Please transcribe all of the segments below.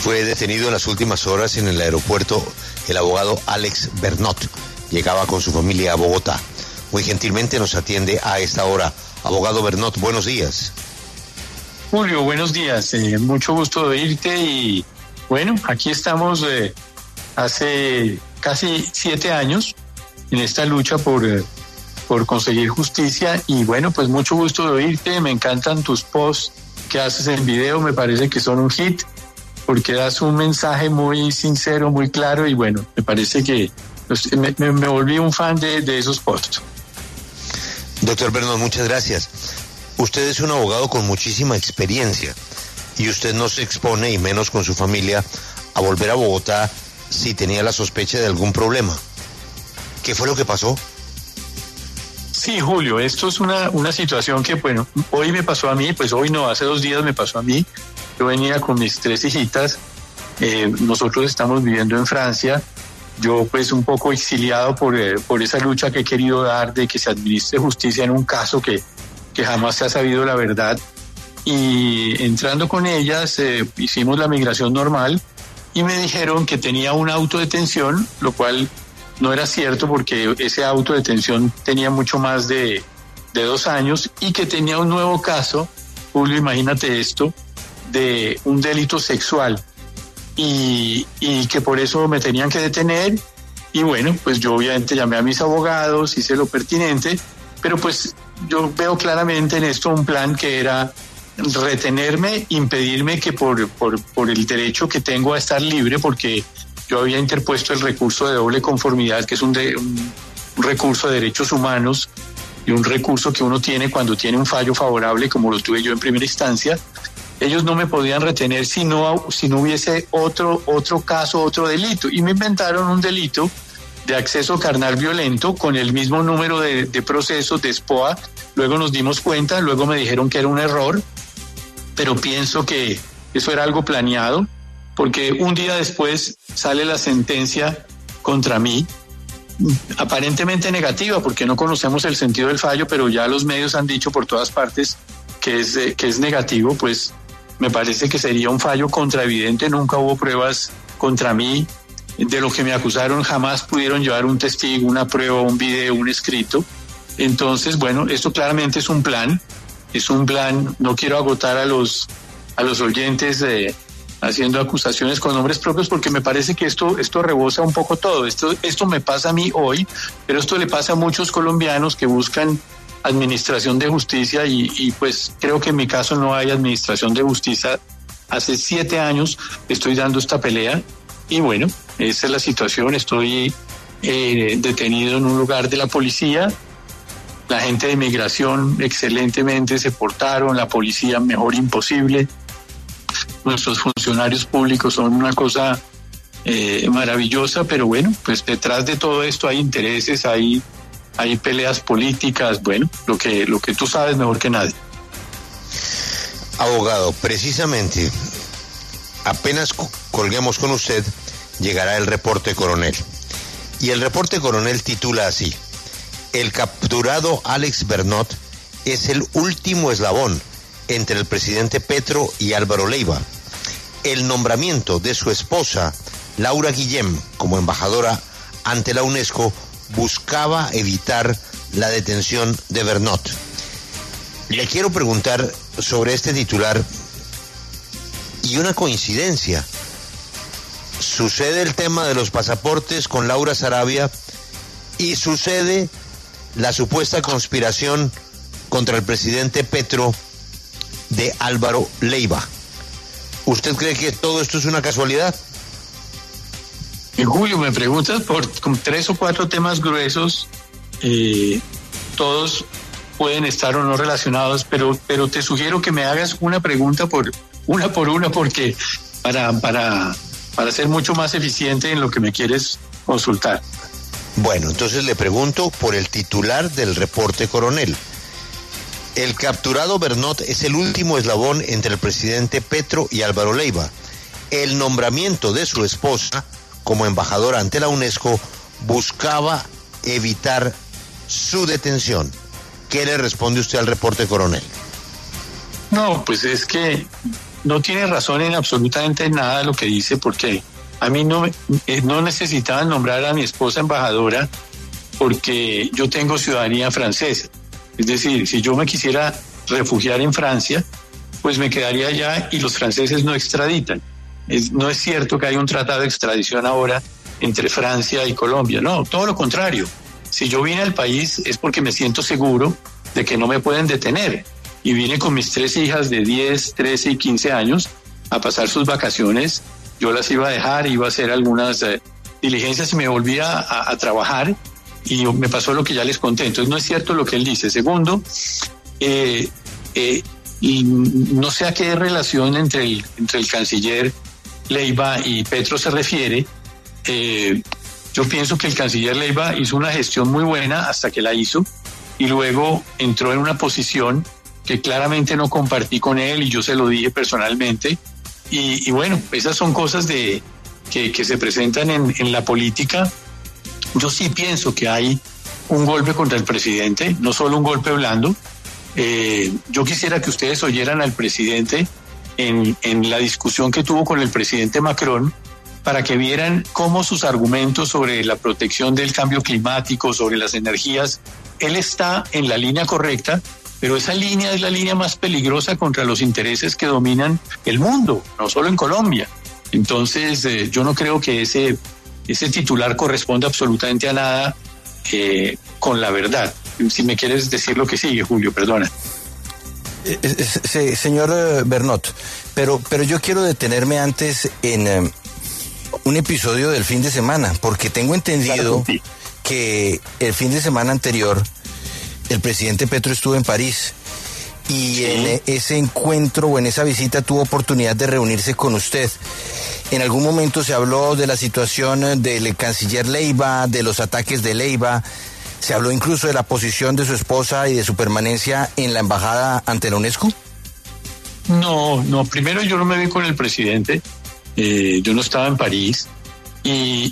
Fue detenido en las últimas horas en el aeropuerto el abogado Alex Bernot. Llegaba con su familia a Bogotá. Muy gentilmente nos atiende a esta hora. Abogado Bernot, buenos días. Julio, buenos días. Mucho gusto de oírte y bueno, aquí estamos hace casi 7 años en esta lucha por conseguir justicia y bueno, pues mucho gusto de oírte. Me encantan tus posts que haces en video, me parece que son un hit porque das un mensaje muy sincero, muy claro y bueno, me parece que me volví un fan de esos posts. Doctor Bernot, muchas gracias. Usted es un abogado con muchísima experiencia y usted no se expone, y menos con su familia, a volver a Bogotá si tenía la sospecha de algún problema. ¿Qué fue lo que pasó? Sí, Julio, esto es una situación que, bueno, hoy me pasó a mí, pues hoy no, hace 2 días me pasó a mí. Yo venía con mis 3 hijitas, nosotros estamos viviendo en Francia, yo pues un poco exiliado por esa lucha que he querido dar de que se administre justicia en un caso que jamás se ha sabido la verdad. Y entrando con ellas, hicimos la migración normal y me dijeron que tenía una autodetención, lo cual no era cierto porque ese autodetención tenía mucho más de 2 años y que tenía un nuevo caso, Julio, imagínate esto, de un delito sexual y que por eso me tenían que detener y bueno, pues yo obviamente llamé a mis abogados, hice lo pertinente, pero pues yo veo claramente en esto un plan que era retenerme, impedirme que por el derecho que tengo a estar libre, porque yo había interpuesto el recurso de doble conformidad, que es un recurso de derechos humanos y un recurso que uno tiene cuando tiene un fallo favorable, como lo tuve yo en primera instancia. Ellos no me podían retener si no hubiese otro caso, otro delito. Y me inventaron un delito de acceso carnal violento con el mismo número de procesos de SPOA. Luego nos dimos cuenta, luego me dijeron que era un error, pero pienso que eso era algo planeado, porque un día después sale la sentencia contra mí, aparentemente negativa, porque no conocemos el sentido del fallo, pero ya los medios han dicho por todas partes que es negativo. Pues me parece que sería un fallo contraevidente, nunca hubo pruebas contra mí, de lo que me acusaron jamás pudieron llevar un testigo, una prueba, un video, un escrito. Entonces, bueno, esto claramente es un plan, no quiero agotar a los oyentes haciendo acusaciones con nombres propios, porque me parece que esto rebosa un poco todo. Esto me pasa a mí hoy, pero esto le pasa a muchos colombianos que buscan administración de justicia y pues creo que en mi caso no hay administración de justicia. Hace 7 años estoy dando esta pelea y bueno, esa es la situación. Estoy detenido en un lugar de la policía. La gente de migración excelentemente se portaron, la policía mejor imposible. Nuestros funcionarios públicos son una cosa maravillosa, pero bueno, pues detrás de todo esto hay intereses, hay peleas políticas, bueno, lo que tú sabes mejor que nadie. Abogado, precisamente, apenas colguemos con usted, llegará el reporte coronel. Y el reporte coronel titula así: el capturado Alex Bernot es el último eslabón entre el presidente Petro y Álvaro Leiva. El nombramiento de su esposa, Laura Guillem, como embajadora ante la UNESCO, buscaba evitar la detención de Bernot. Le quiero preguntar sobre este titular y una coincidencia. Sucede el tema de los pasaportes con Laura Sarabia y sucede la supuesta conspiración contra el presidente Petro de Álvaro Leiva. ¿Usted cree que todo esto es una casualidad? Julio, me preguntas por 3 o 4 temas gruesos, todos pueden estar o no relacionados, pero te sugiero que me hagas una pregunta por una, porque para ser mucho más eficiente en lo que me quieres consultar. Bueno, entonces le pregunto por el titular del reporte coronel. El capturado Bernot es el último eslabón entre el presidente Petro y Álvaro Leiva. El nombramiento de su esposa como embajadora ante la UNESCO buscaba evitar su detención. ¿Qué le responde usted al reporte coronel? No, pues es que no tiene razón en absolutamente nada de lo que dice, porque a mí no necesitaban nombrar a mi esposa embajadora porque yo tengo ciudadanía francesa. Es decir, si yo me quisiera refugiar en Francia, pues me quedaría allá y los franceses no extraditan. No es cierto que hay un tratado de extradición ahora entre Francia y Colombia, no, todo lo contrario. Si yo vine al país es porque me siento seguro de que no me pueden detener. Y vine con mis 3 hijas de 10, 13 y 15 años a pasar sus vacaciones. Yo las iba a dejar, iba a hacer algunas diligencias y me volvía a trabajar, y me pasó lo que ya les conté. Entonces no es cierto lo que él dice. Segundo, y no sé a qué relación entre el canciller Leiva y Petro se refiere. Yo pienso que el canciller Leiva hizo una gestión muy buena hasta que la hizo, y luego entró en una posición que claramente no compartí con él, y yo se lo dije personalmente. Y bueno, esas son cosas que se presentan en la política. Yo sí pienso que hay un golpe contra el presidente, no solo un golpe blando. Yo quisiera que ustedes oyeran al presidente en la discusión que tuvo con el presidente Macron, para que vieran cómo sus argumentos sobre la protección del cambio climático, sobre las energías, él está en la línea correcta, pero esa línea es la línea más peligrosa contra los intereses que dominan el mundo, no solo en Colombia. Entonces, yo no creo que ese titular corresponda absolutamente a nada con la verdad. Si me quieres decir lo que sigue, Julio, perdona. Señor Bernot, pero yo quiero detenerme antes en un episodio del fin de semana, porque tengo entendido que el fin de semana anterior el presidente Petro estuvo en París, y en ese encuentro o en esa visita tuvo oportunidad de reunirse con usted. En algún momento se habló de la situación del canciller Leiva, de los ataques de Leiva, se habló incluso de la posición de su esposa y de su permanencia en la embajada ante la UNESCO. No, primero yo no me vi con el presidente, yo no estaba en París, y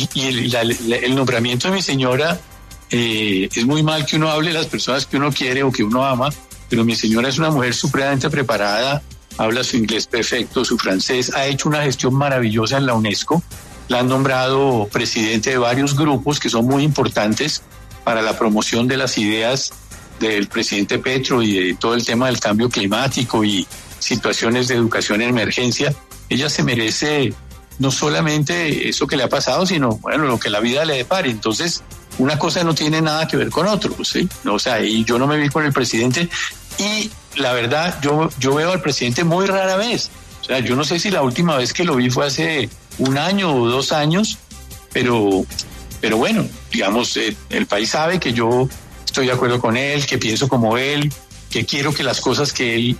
el nombramiento de mi señora, es muy mal que uno hable de las personas que uno quiere o que uno ama, pero mi señora es una mujer supremamente preparada, habla su inglés perfecto, su francés, ha hecho una gestión maravillosa en la UNESCO, la han nombrado presidente de varios grupos que son muy importantes para la promoción de las ideas del presidente Petro y de todo el tema del cambio climático y situaciones de educación en emergencia. Ella se merece no solamente eso que le ha pasado, sino bueno, lo que la vida le depare. Entonces, una cosa no tiene nada que ver con otro, ¿sí? O sea, y yo no me vi con el presidente, y la verdad, yo veo al presidente muy rara vez. O sea, yo no sé si la última vez que lo vi fue hace 1 año o 2 años, pero bueno, digamos, el país sabe que yo estoy de acuerdo con él, que pienso como él, que quiero que las cosas que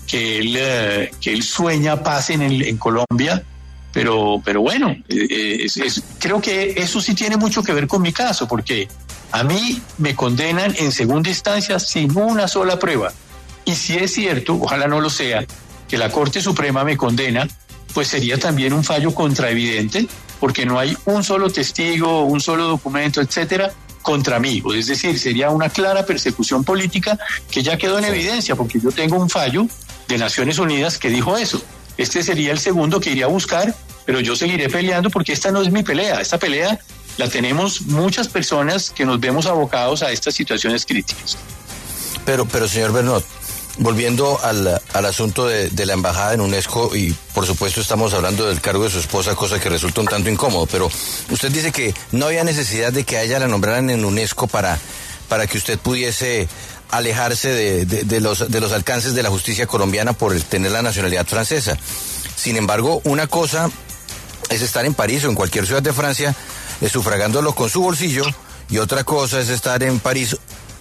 él sueña pasen en Colombia. Pero bueno, creo que eso sí tiene mucho que ver con mi caso, porque a mí me condenan en segunda instancia sin una sola prueba. Y si es cierto, ojalá no lo sea, que la Corte Suprema me condena, pues sería también un fallo contraevidente, porque no hay un solo testigo, un solo documento, etcétera, contra mí. Es decir, sería una clara persecución política que ya quedó en evidencia, porque yo tengo un fallo de Naciones Unidas que dijo eso. Este sería el segundo que iría a buscar, pero yo seguiré peleando, porque esta no es mi pelea. Esta pelea la tenemos muchas personas que nos vemos abocados a estas situaciones críticas. Pero señor Bernot, volviendo al asunto de la embajada en UNESCO, y por supuesto estamos hablando del cargo de su esposa, cosa que resulta un tanto incómodo, pero usted dice que no había necesidad de que a ella la nombraran en UNESCO para que usted pudiese alejarse de los alcances de la justicia colombiana por tener la nacionalidad francesa. Sin embargo, una cosa es estar en París o en cualquier ciudad de Francia sufragándolo con su bolsillo, y otra cosa es estar en París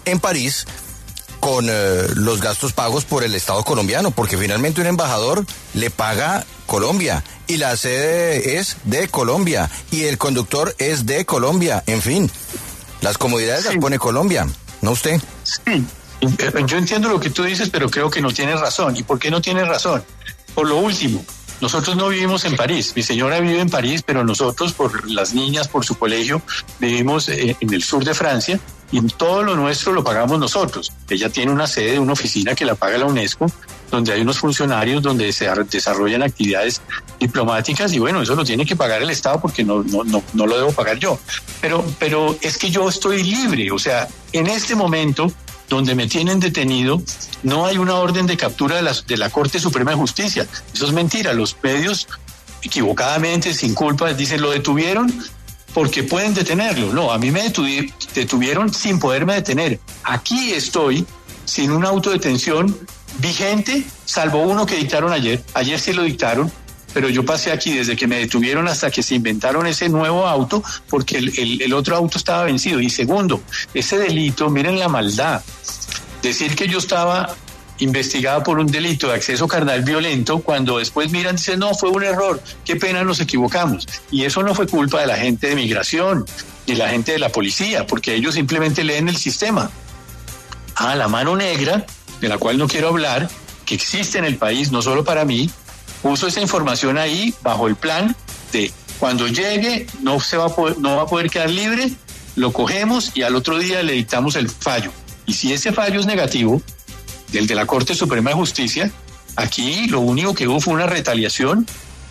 con los gastos pagos por el Estado colombiano, porque finalmente un embajador le paga Colombia y la sede es de Colombia y el conductor es de Colombia. En fin, las comodidades las pone Colombia, ¿no usted? Sí, yo entiendo lo que tú dices, pero creo que no tienes razón. ¿Y por qué no tienes razón? Por lo último, nosotros no vivimos en París. Mi señora vive en París, pero nosotros, por las niñas, por su colegio, vivimos en el sur de Francia, y todo lo nuestro lo pagamos nosotros. Ella tiene una sede, una oficina que la paga la UNESCO, donde hay unos funcionarios, donde se desarrollan actividades diplomáticas, y bueno, eso lo tiene que pagar el Estado porque no lo debo pagar yo. Pero es que yo estoy libre, o sea, en este momento donde me tienen detenido, no hay una orden de captura de la Corte Suprema de Justicia. Eso es mentira. Los medios, equivocadamente, sin culpa, dicen lo detuvieron porque pueden detenerlo. No, a mí me detuvieron sin poderme detener. Aquí estoy sin una autodetención vigente, salvo uno que dictaron ayer. Ayer sí lo dictaron, pero yo pasé aquí desde que me detuvieron hasta que se inventaron ese nuevo auto, porque el otro auto estaba vencido. Y segundo, ese delito, miren la maldad, decir que yo estaba investigado por un delito de acceso carnal violento, cuando después miran y dicen, no, fue un error, qué pena, nos equivocamos. Y eso no fue culpa de la gente de migración, ni la gente de la policía, porque ellos simplemente leen el sistema. La mano negra, de la cual no quiero hablar, que existe en el país, no solo para mí, puso esa información ahí bajo el plan de cuando llegue no va a poder quedar libre, lo cogemos y al otro día le dictamos el fallo. Y si ese fallo es negativo, el de la Corte Suprema de Justicia, aquí lo único que hubo fue una retaliación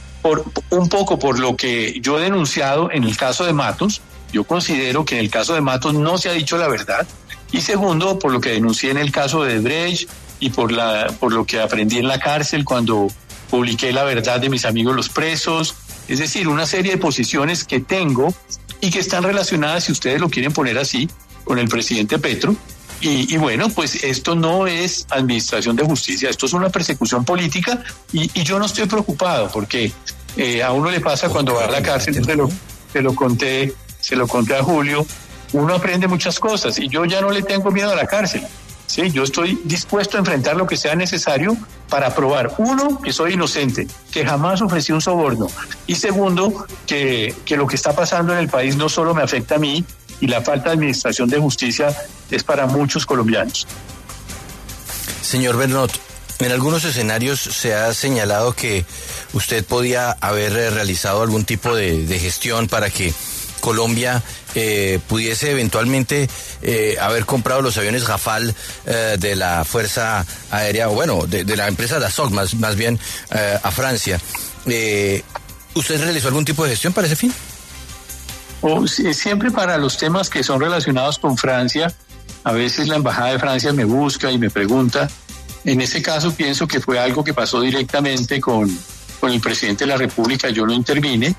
un poco por lo que yo he denunciado en el caso de Matos. Yo considero que en el caso de Matos no se ha dicho la verdad. Y segundo, por lo que denuncié en el caso de Brecht y por lo que aprendí en la cárcel cuando publiqué la verdad de mis amigos los presos. Es decir, una serie de posiciones que tengo y que están relacionadas, si ustedes lo quieren poner así, con el presidente Petro. Y bueno, pues esto no es administración de justicia, esto es una persecución política, y yo no estoy preocupado porque a uno le pasa cuando va a la cárcel, se lo conté a Julio, uno aprende muchas cosas y yo ya no le tengo miedo a la cárcel. Sí, yo estoy dispuesto a enfrentar lo que sea necesario para probar, uno, que soy inocente, que jamás ofrecí un soborno, y segundo, que lo que está pasando en el país no solo me afecta a mí, y la falta de administración de justicia es para muchos colombianos. Señor Bernot, en algunos escenarios se ha señalado que usted podía haber realizado algún tipo de gestión para que Colombia pudiese eventualmente haber comprado los aviones Rafale de la Fuerza Aérea, o bueno, de la empresa Dassault, más bien a Francia. ¿Usted realizó algún tipo de gestión para ese fin? Siempre para los temas que son relacionados con Francia, a veces la Embajada de Francia me busca y me pregunta. En ese caso pienso que fue algo que pasó directamente con el presidente de la República, yo no intervine.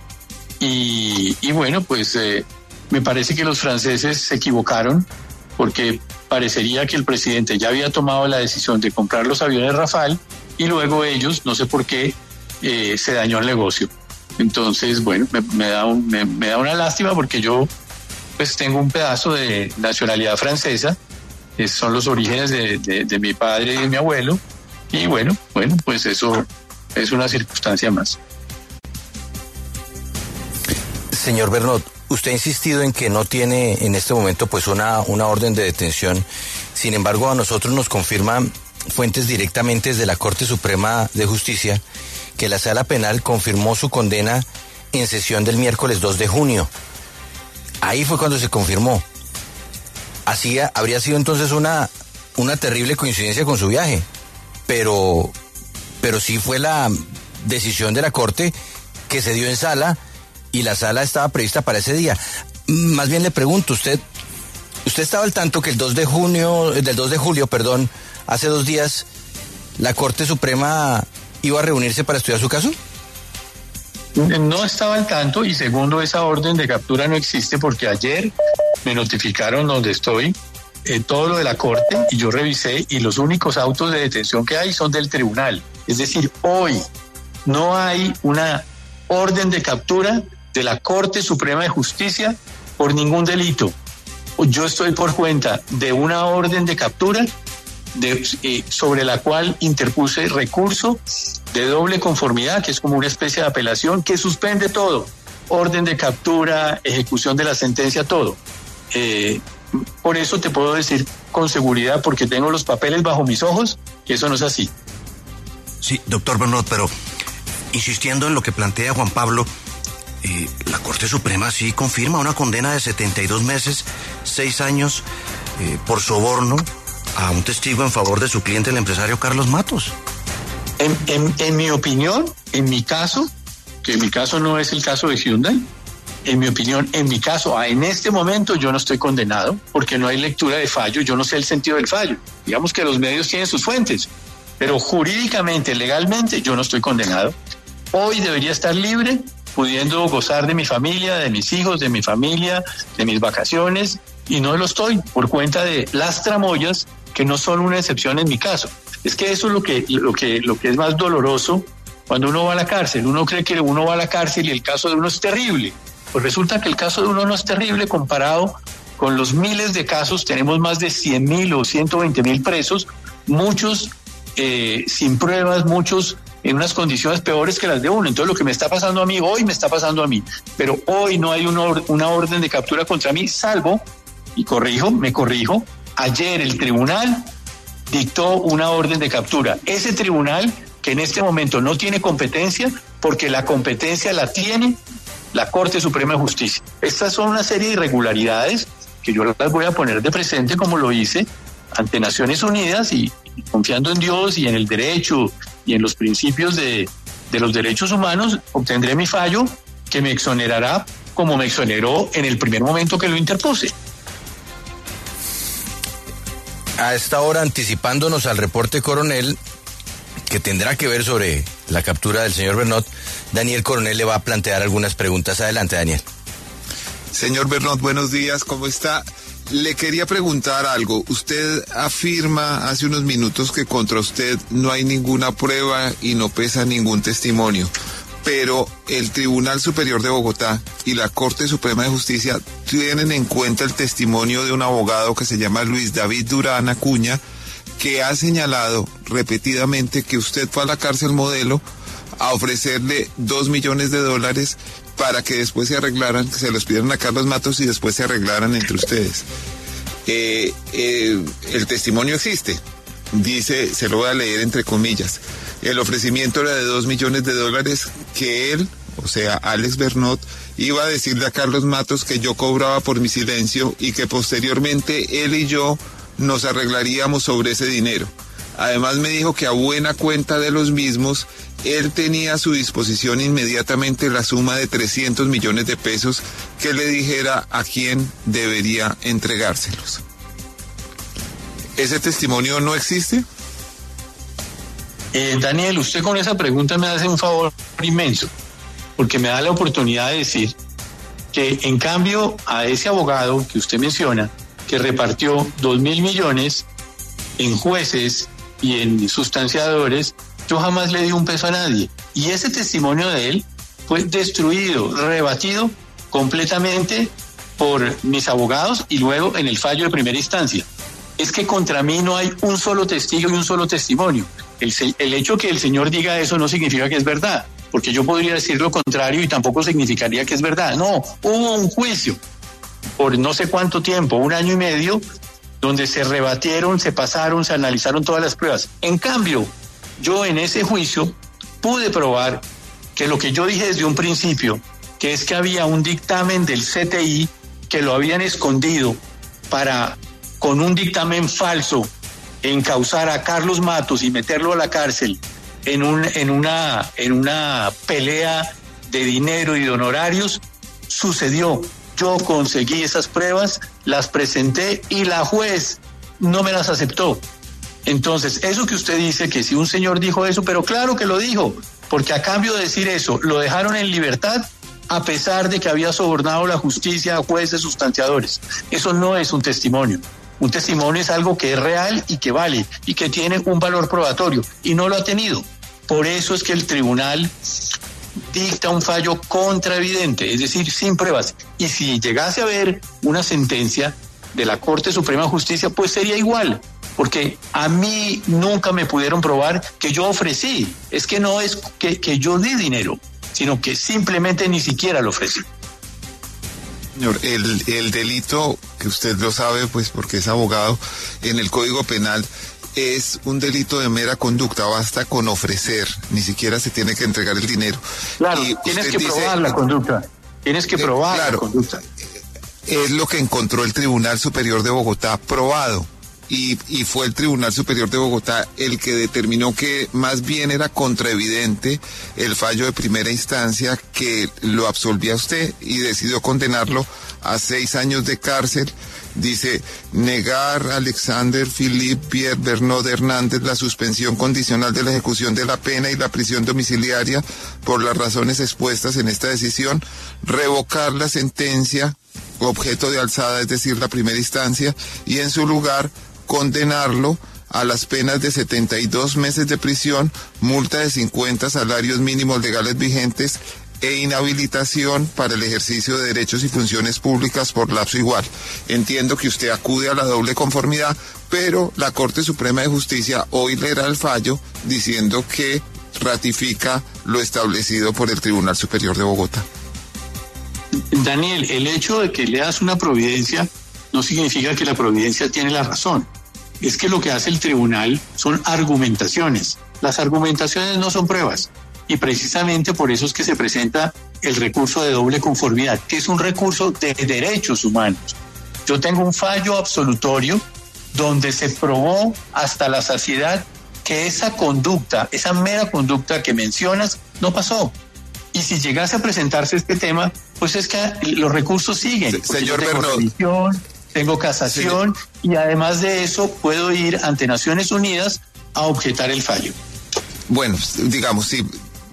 Y bueno, pues me parece que los franceses se equivocaron, porque parecería que el presidente ya había tomado la decisión de comprar los aviones Rafale y luego ellos, no sé por qué, se dañó el negocio. Entonces, bueno, me da una lástima porque yo pues tengo un pedazo de nacionalidad francesa, son los orígenes de mi padre y de mi abuelo, y bueno, pues eso es una circunstancia más. Señor Bernot, usted ha insistido en que no tiene en este momento pues una orden de detención. Sin embargo, a nosotros nos confirman fuentes directamente desde la Corte Suprema de Justicia que la Sala Penal confirmó su condena en sesión del miércoles 2 de junio. Ahí fue cuando se confirmó. Así habría sido entonces una terrible coincidencia con su viaje. Pero sí fue la decisión de la Corte que se dio en sala, y la sala estaba prevista para ese día. Más bien le pregunto, ¿usted estaba al tanto que el 2 de julio, hace 2 días, la Corte Suprema iba a reunirse para estudiar su caso? No estaba al tanto, y segundo, esa orden de captura no existe porque ayer me notificaron donde estoy todo lo de la Corte y yo revisé, y los únicos autos de detención que hay son del tribunal. Es decir, hoy no hay una orden de captura de la Corte Suprema de Justicia por ningún delito. Yo estoy por cuenta de una orden de captura sobre la cual interpuse recurso de doble conformidad, que es como una especie de apelación que suspende todo, orden de captura, ejecución de la sentencia, todo. Por eso te puedo decir con seguridad, porque tengo los papeles bajo mis ojos, que eso no es así. Sí, doctor Bernot, pero insistiendo en lo que plantea Juan Pablo, la Corte Suprema sí confirma una condena de 72 meses, 6 años por soborno a un testigo en favor de su cliente, el empresario Carlos Matos. En mi opinión, en mi caso, que en mi caso no es el caso de Hyundai, en mi opinión, en mi caso, en este momento yo no estoy condenado porque no hay lectura de fallo, yo no sé el sentido del fallo. Digamos que los medios tienen sus fuentes, pero jurídicamente, legalmente, yo no estoy condenado. Hoy debería estar libre, pudiendo gozar de mi familia, de mis hijos, de mi familia, de mis vacaciones, y no lo estoy por cuenta de las tramoyas que no son una excepción en mi caso. Es que eso es lo que es más doloroso cuando uno va a la cárcel. Uno cree que uno va a la cárcel y el caso de uno es terrible. Pues resulta que el caso de uno no es terrible comparado con los miles de casos. Tenemos más de 100.000 o 120.000 presos, muchos sin pruebas, muchos en unas condiciones peores que las de uno. Entonces lo que me está pasando a mí, hoy me está pasando a mí. Pero hoy no hay una orden de captura contra mí, salvo, me corrijo, ayer el tribunal dictó una orden de captura. Ese tribunal que en este momento no tiene competencia, porque la competencia la tiene la Corte Suprema de Justicia. Estas son una serie de irregularidades que yo las voy a poner de presente como lo hice ante Naciones Unidas y confiando en Dios y en el derecho y en los principios de los derechos humanos, obtendré mi fallo que me exonerará como me exoneró en el primer momento que lo interpuse. A esta hora, anticipándonos al reporte Coronel, que tendrá que ver sobre la captura del señor Bernot, Daniel Coronel le va a plantear algunas preguntas. Adelante, Daniel. Señor Bernot, buenos días, ¿cómo está? Le quería preguntar algo. Usted afirma hace unos minutos que contra usted no hay ninguna prueba y no pesa ningún testimonio, pero el Tribunal Superior de Bogotá y la Corte Suprema de Justicia tienen en cuenta el testimonio de un abogado que se llama Luis David Durán Acuña, que ha señalado repetidamente que usted fue a la cárcel Modelo a ofrecerle $2 millones para que después se arreglaran, que se los pidieran a Carlos Matos y después se arreglaran entre ustedes. El testimonio existe, dice, se lo voy a leer entre comillas. El ofrecimiento era de $2 millones que él, o sea, Alex Bernot, iba a decirle a Carlos Matos que yo cobraba por mi silencio y que posteriormente él y yo nos arreglaríamos sobre ese dinero. Además me dijo que a buena cuenta de los mismos, él tenía a su disposición inmediatamente la suma de 300 millones de pesos que le dijera a quién debería entregárselos. ¿Ese testimonio no existe? Daniel, usted con esa pregunta me hace un favor inmenso, porque me da la oportunidad de decir que en cambio a ese abogado que usted menciona, que repartió 2.000 millones en jueces y en sustanciadores, yo jamás le di un peso a nadie. Y ese testimonio de él fue destruido, rebatido completamente por mis abogados y luego en el fallo de primera instancia. Es que contra mí no hay un solo testigo y un solo testimonio. El hecho que el señor diga eso no significa que es verdad, porque yo podría decir lo contrario y tampoco significaría que es verdad. No, hubo un juicio por no sé cuánto tiempo, 1 año y medio, donde se rebatieron, se pasaron, se analizaron todas las pruebas. En cambio, yo en ese juicio pude probar que lo que yo dije desde un principio, que es que había un dictamen del CTI que lo habían escondido para, con un dictamen falso, encausar a Carlos Matos y meterlo a la cárcel en una pelea de dinero y de honorarios, sucedió. Yo conseguí esas pruebas, las presenté y la juez no me las aceptó. Entonces, eso que usted dice, que si un señor dijo eso, pero claro que lo dijo, porque a cambio de decir eso, lo dejaron en libertad a pesar de que había sobornado la justicia a jueces sustanciadores. Eso no es un testimonio. Un testimonio es algo que es real y que vale y que tiene un valor probatorio y no lo ha tenido. Por eso es que el tribunal dicta un fallo contraevidente, es decir, sin pruebas. Y si llegase a haber una sentencia de la Corte Suprema de Justicia, pues sería igual, porque a mí nunca me pudieron probar que yo ofrecí. Es que no es que yo di dinero, sino que simplemente ni siquiera lo ofrecí. Señor, el delito, que usted lo sabe, pues porque es abogado, en el Código Penal es un delito de mera conducta, basta con ofrecer, ni siquiera se tiene que entregar el dinero. Claro, y tienes que probar la conducta, tienes que probar la conducta. Es lo que encontró el Tribunal Superior de Bogotá, probado. y fue el Tribunal Superior de Bogotá el que determinó que más bien era contraevidente el fallo de primera instancia que lo absolvía a usted y decidió condenarlo a 6 años de cárcel. Dice, negar a Alexander Philippe Pierre Bernot Hernández la suspensión condicional de la ejecución de la pena y la prisión domiciliaria por las razones expuestas en esta decisión, revocar la sentencia objeto de alzada, es decir, la primera instancia, y en su lugar condenarlo a las penas de 72 meses de prisión, multa de 50 salarios mínimos legales vigentes e inhabilitación para el ejercicio de derechos y funciones públicas por lapso igual. Entiendo que usted acude a la doble conformidad, pero la Corte Suprema de Justicia hoy leerá el fallo diciendo que ratifica lo establecido por el Tribunal Superior de Bogotá. Daniel, el hecho de que leas una providencia no significa que la providencia tiene la razón. Es que lo que hace el tribunal son argumentaciones. Las argumentaciones no son pruebas. Y precisamente por eso es que se presenta el recurso de doble conformidad, que es un recurso de derechos humanos. Yo tengo un fallo absolutorio donde se probó hasta la saciedad que esa conducta, esa mera conducta que mencionas, no pasó. Y si llegase a presentarse este tema, pues es que los recursos siguen. Señor tengo Bernot. revisión, tengo casación, y además de eso puedo ir ante Naciones Unidas a objetar el fallo. Bueno, digamos, sí.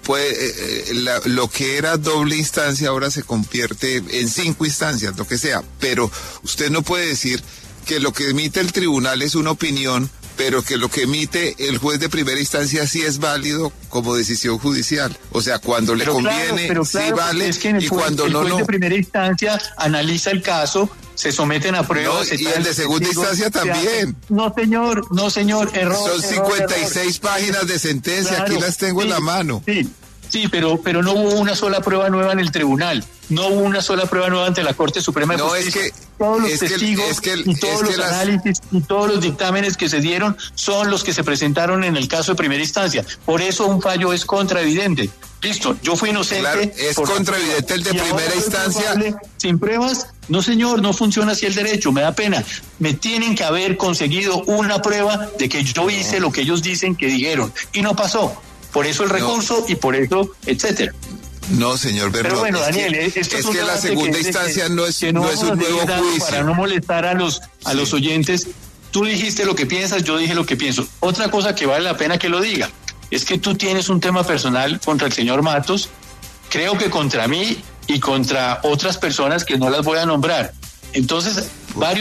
Lo que era doble instancia ahora se convierte en 5 instancias, lo que sea, pero usted no puede decir que lo que emite el tribunal es una opinión, pero que lo que emite el juez de primera instancia sí es válido como decisión judicial. O sea, cuando le conviene, sí vale, es que el juez de primera instancia analiza el caso, se someten a pruebas. No, y el de segunda instancia también. No, señor, error. Son 56 páginas de sentencia, claro, aquí las tengo en la mano. Sí, pero no hubo una sola prueba nueva en el tribunal. No hubo una sola prueba nueva ante la Corte Suprema de Justicia. Todos los testigos y todos los análisis y todos los dictámenes que se dieron son los que se presentaron en el caso de primera instancia. Por eso un fallo es contraevidente. Listo, yo fui inocente. Claro, es contraevidente el de primera instancia. Sin pruebas, no señor, no funciona así el derecho, me da pena. Me tienen que haber conseguido una prueba de que yo hice lo que ellos dicen que dijeron. Y no pasó. Por eso el recurso y por eso, etcétera. No, señor Bernot. Pero bueno, Daniel, es que la segunda instancia no es un nuevo juicio. Para no molestar a los oyentes, tú dijiste lo que piensas, yo dije lo que pienso. Otra cosa que vale la pena que lo diga es que tú tienes un tema personal contra el señor Matos, creo que contra mí y contra otras personas que no las voy a nombrar. Entonces,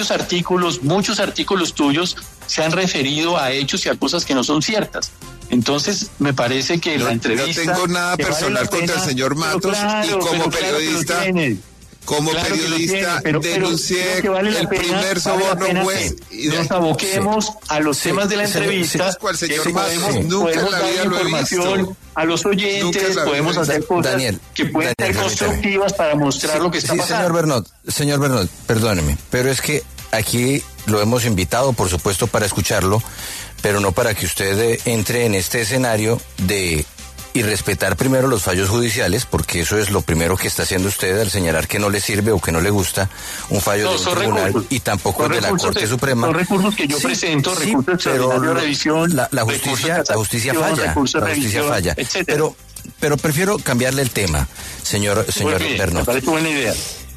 muchos artículos tuyos se han referido a hechos y a cosas que no son ciertas. Entonces, me parece que la entrevista... No tengo nada personal contra el señor Matos, y como periodista... Como periodista denuncié el primer soborno juez. Nos aboquemos a los temas de la entrevista. Señor Matos, nunca en la vida lo he visto. A los oyentes podemos hacer cosas que pueden ser constructivas para mostrar lo que está pasando. Señor Bernot, perdóneme, pero es que aquí lo hemos invitado, por supuesto, para escucharlo, pero no para que usted entre en este escenario de irrespetar primero los fallos judiciales, porque eso es lo primero que está haciendo usted al señalar que no le sirve o que no le gusta un fallo de un tribunal y tampoco de la Corte Suprema. Son recursos que yo presento, recursos extraordinarios de revisión. La justicia falla. Pero prefiero cambiarle el tema, señor Bernot. Me parece buena idea.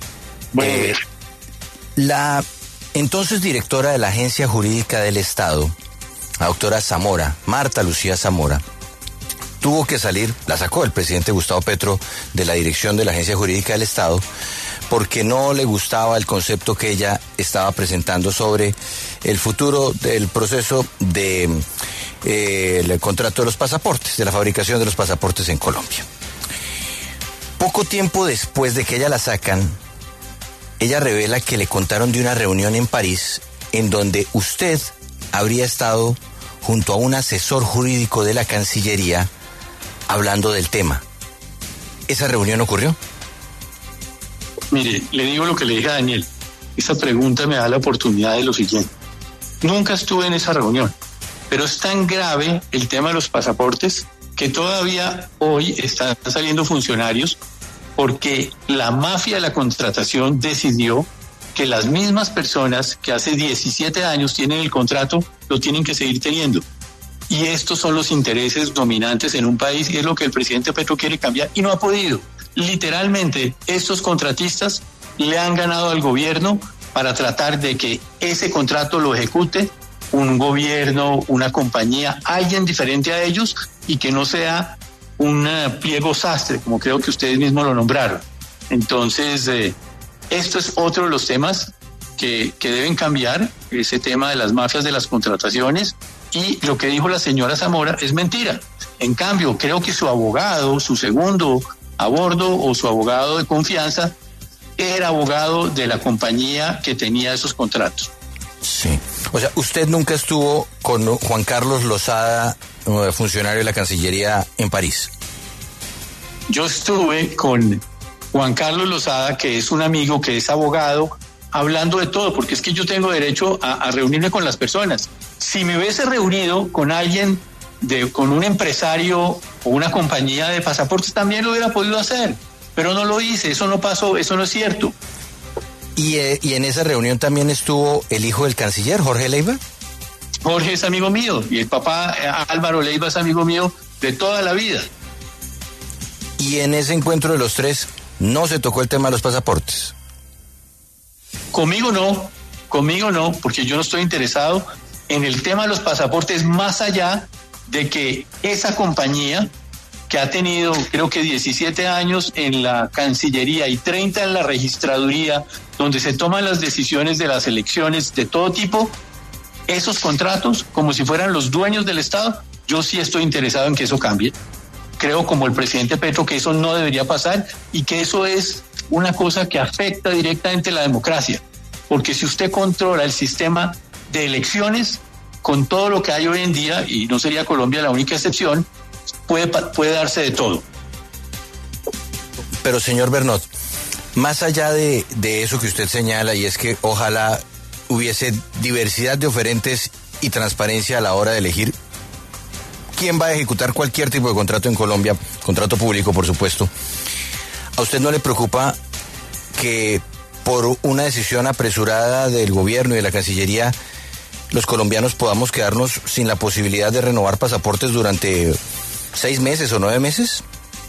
La entonces directora de la Agencia Jurídica del Estado, la doctora Zamora, Marta Lucía Zamora, tuvo que salir, la sacó el presidente Gustavo Petro de la dirección de la Agencia Jurídica del Estado, porque no le gustaba el concepto que ella estaba presentando sobre el futuro del proceso de el contrato de los pasaportes, de la fabricación de los pasaportes en Colombia. Poco tiempo después de que ella la sacan, ella revela que le contaron de una reunión en París en donde usted habría estado junto a un asesor jurídico de la Cancillería hablando del tema. ¿Esa reunión ocurrió? Mire, le digo lo que le dije a Daniel. Esa pregunta me da la oportunidad de lo siguiente. Nunca estuve en esa reunión, pero es tan grave el tema de los pasaportes que todavía hoy están saliendo funcionarios porque la mafia de la contratación decidió que las mismas personas que hace 17 años tienen el contrato, lo tienen que seguir teniendo. Y estos son los intereses dominantes en un país y es lo que el presidente Petro quiere cambiar y no ha podido. Literalmente, estos contratistas le han ganado al gobierno para tratar de que ese contrato lo ejecute un gobierno, una compañía, alguien diferente a ellos y que no sea un pliego sastre, como creo que ustedes mismos lo nombraron. Entonces, esto es otro de los temas que deben cambiar, ese tema de las mafias de las contrataciones. Y lo que dijo la señora Zamora es mentira. En cambio, creo que su abogado, su segundo a bordo o su abogado de confianza, era abogado de la compañía que tenía esos contratos. Sí. O sea, ¿usted nunca estuvo con Juan Carlos Lozada, funcionario de la Cancillería, en París? Yo estuve con Juan Carlos Lozada, que es un amigo, que es abogado, hablando de todo, porque es que yo tengo derecho a reunirme con las personas. Si me hubiese reunido con alguien, con un empresario o una compañía de pasaportes, también lo hubiera podido hacer, pero no lo hice, eso no pasó, eso no es cierto. ¿Y en esa reunión también estuvo el hijo del canciller, Jorge Leiva? Jorge es amigo mío, y el papá Álvaro Leiva es amigo mío de toda la vida. ¿Y en ese encuentro de los tres no se tocó el tema de los pasaportes? Conmigo no, porque yo no estoy interesado en el tema de los pasaportes, más allá de que esa compañía que ha tenido creo que 17 años en la Cancillería y 30 en la registraduría, donde se toman las decisiones de las elecciones de todo tipo, esos contratos, como si fueran los dueños del Estado, yo sí estoy interesado en que eso cambie. Creo, como el presidente Petro, que eso no debería pasar y que eso es una cosa que afecta directamente la democracia. Porque si usted controla el sistema de elecciones, con todo lo que hay hoy en día, y no sería Colombia la única excepción, puede darse de todo. Pero, señor Bernot, más allá de eso que usted señala, y es que ojalá hubiese diversidad de oferentes y transparencia a la hora de elegir quién va a ejecutar cualquier tipo de contrato en Colombia, contrato público, por supuesto, ¿a usted no le preocupa que por una decisión apresurada del gobierno y de la Cancillería los colombianos podamos quedarnos sin la posibilidad de renovar pasaportes durante 6 meses o 9 meses?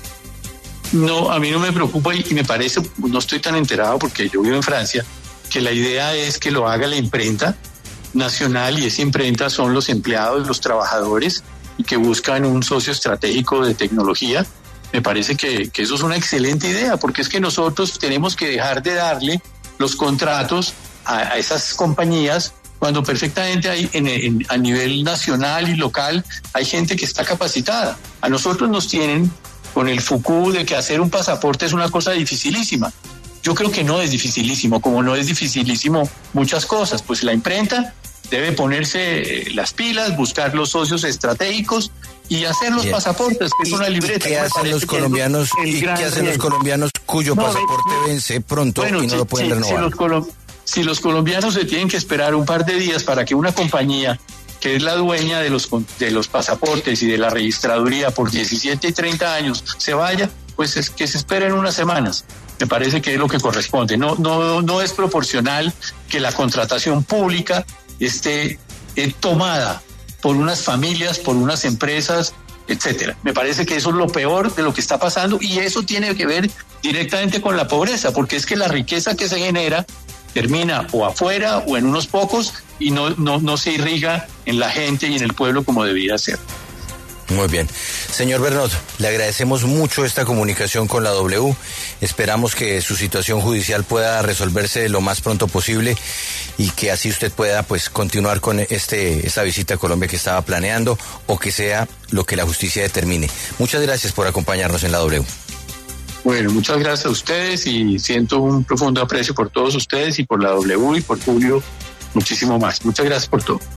No, a mí no me preocupa y me parece, no estoy tan enterado porque yo vivo en Francia, que la idea es que lo haga la imprenta nacional y esa imprenta son los empleados, los trabajadores y que buscan un socio estratégico de tecnología. Me parece que eso es una excelente idea porque es que nosotros tenemos que dejar de darle los contratos a esas compañías cuando perfectamente hay a nivel nacional y local hay gente que está capacitada. A nosotros nos tienen con el FUCU de que hacer un pasaporte es una cosa dificilísima. Yo creo que no es dificilísimo, como no es dificilísimo muchas cosas. Pues la imprenta debe ponerse las pilas, buscar los socios estratégicos y hacer los pasaportes, que es una libreta. ¿Qué hacen los colombianos? ¿Y qué hacen los colombianos cuyo pasaporte vence pronto y no lo pueden renovar? Si los colombianos se tienen que esperar un par de días para que una compañía que es la dueña de los pasaportes y de la registraduría por 17 y 30 años se vaya, pues es que se esperen unas semanas. Me parece que es lo que corresponde. No es proporcional que la contratación pública esté tomada por unas familias, por unas empresas, etcétera. Me parece que eso es lo peor de lo que está pasando y eso tiene que ver directamente con la pobreza, porque es que la riqueza que se genera termina o afuera o en unos pocos y no se irriga en la gente y en el pueblo como debería ser. Muy bien. Señor Bernot, le agradecemos mucho esta comunicación con la W. Esperamos que su situación judicial pueda resolverse lo más pronto posible y que así usted pueda pues continuar con esta visita a Colombia que estaba planeando o que sea lo que la justicia determine. Muchas gracias por acompañarnos en la W. Bueno, muchas gracias a ustedes y siento un profundo aprecio por todos ustedes y por la W y por Julio muchísimo más. Muchas gracias por todo.